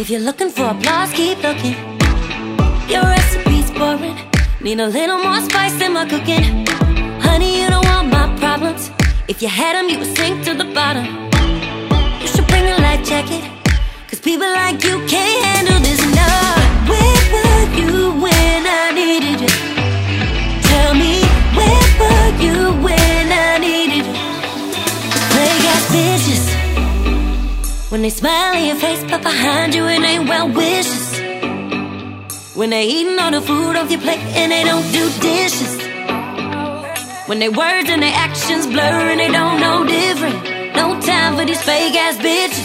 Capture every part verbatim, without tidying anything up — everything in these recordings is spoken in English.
If you're looking for applause, keep looking. Your recipe's boring. Need a little more spice in my cooking. Honey, you don't want my problems. If you had them, you would sink to the bottom. You should bring a light jacket, cause people like you can't handle this enough. Where were you when I needed you? Tell me, where were you when I needed you? Play gas bitches, when they smile in your face, but behind you it ain't well wishes. When they eating all the food off your plate and they don't do dishes. When their words and their actions blur and they don't know different. No time for these fake ass bitches.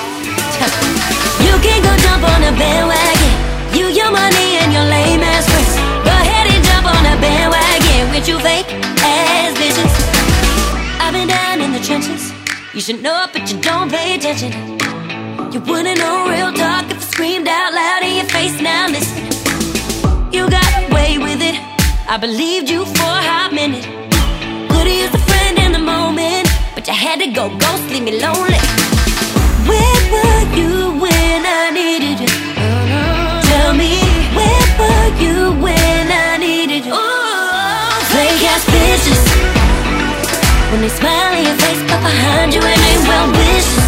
You can go jump on a bandwagon. You, your money and your lame ass friends. Go ahead and jump on a bandwagon with you fake ass bitches. I've been down in the trenches. You should know it, but you don't pay attention. You wouldn't know real talk if I screamed out loud in your face. Now listen, you got away with it. I believed you for a hot minute. Could've used a friend in the moment, but you had to go ghost, leave me lonely. Where were you when I needed you? Tell me, where were you when I needed you? Fake ass bitches, when they smile in your face, but behind you it ain't well wishes.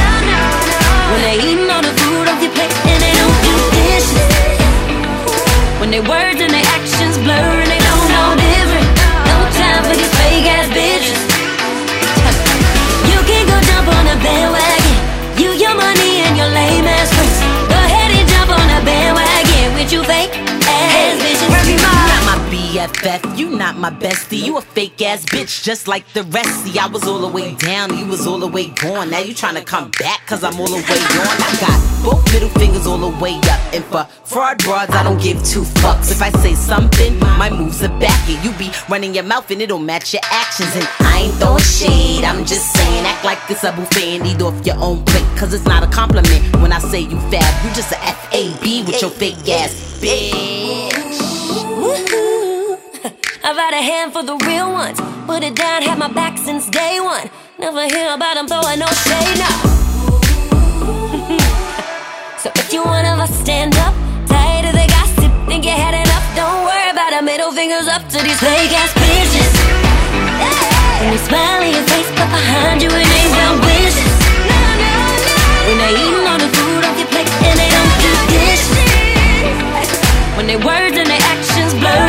When they eating all the food off your plate and they don't do dishes. When their words and their actions blur and they don't know different. No time for these fake ass bitches. You can go jump on a bandwagon. You, your money and your lame ass friends. Go ahead and jump on a bandwagon with you fake ass bitches. You not my B F F, you not my bestie. You a fake ass bitch just like the rest. See, I was all the way down, you was all the way gone. Now you tryna come back cause I'm all the way on. I got both middle fingers all the way up. And for fraud broads, I don't give two fucks. If I say something, my moves are back. And you be running your mouth and it don't match your actions. And I ain't throwing shade, I'm just saying, act like it's a buffet and eat off your own plate. Cause it's not a compliment when I say you fab. You just a F A B with your fake ass bitch. Woohoo. I've had a hand for the real ones. Put it down, had my back since day one. Never hear about them throwing no shade now. So if you one of us stand up, tired of the gossip, think you had enough. Don't worry about the middle fingers up to these fake ass bitches. When they smile in your face, but behind you it ain't well wishes. When they eating all the food off your plate and they don't do dishes. When their words and their actions blur